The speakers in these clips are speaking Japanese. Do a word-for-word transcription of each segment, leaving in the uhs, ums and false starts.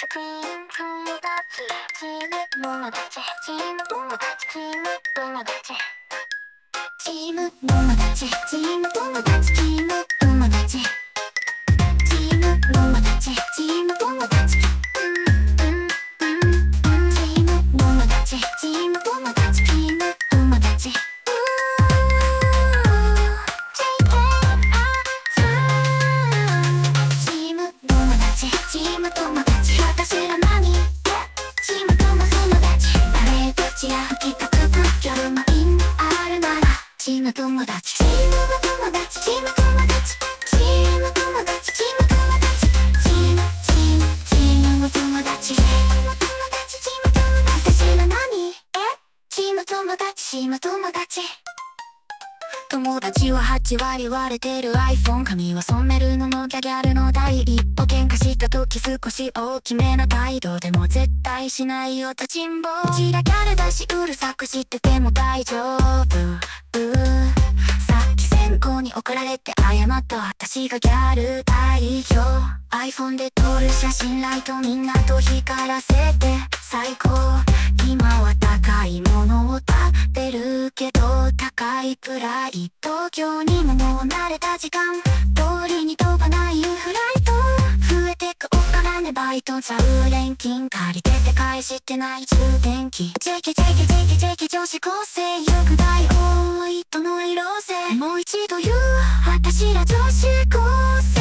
チーム友達チーム友達チーム友達チーム友達チーム友達チーム友達チーム友達チーム友達チーム友達うんうんうんチーム友達チーム友達チーム友達チーム友達私ら何チーム友友達誰口や吹きたく夜もインあるならチーム友達チーム友達チーム友達チーム友達チーム友達チームチームチーム友達チーム友達チーム友達私ら何えチーム友達チーム友達友達ははち割割れてる iPhone 髪は染めるのもギャギャルの第一歩喧嘩した時少し大きめな態度でも絶対しないよ立ちんぼちらギャルだしうるさくしてても大丈夫さっき先行に怒られて謝った私がギャル代表 iPhone で撮る写真ライトみんなと光らせて最高今は高いものを食べるけど高いプライド東京にももう慣れた時間通りに飛ばないフライト増えてくお金バイトザウ連金借りてて返してない充電器ジェケジェケジェケジェケ女子高生行く大多いとの色せもう一度言う私ら女子高生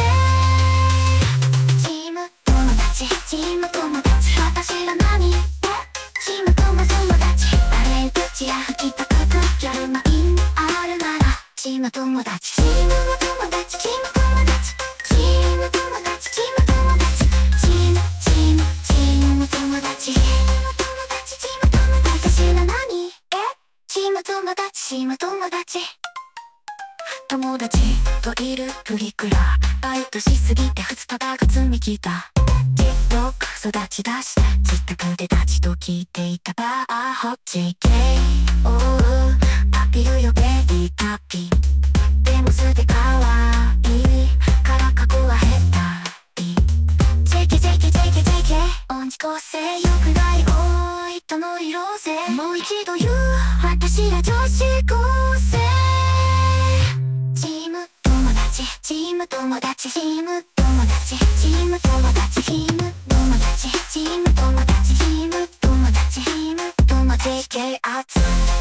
チーム友達チーム友達私ら何チーム友友達誰口や吹きたく夜もインあるならチーム友達チーム友達チーム友達チーム友達チーム友達チームチームチーム友達チーム友達チーム友達私ら何えチーム友達チーム友達友達といるプリクラバイトしすぎてふつただが積みきたTikTok 育ちだし自宅でたちと聞いていたバーホッ ジェーケー おうパピルよベビーパピでも素でかわいいから過去はヘタいジェケジェケジェケジェケ音痴個性よくない多いとの色せもう一度言う私ら女子高生チーム友達チーム友達チーム友達チーム友達チーム友達チーム友達チーム友達チーム友達 ジェーケー 熱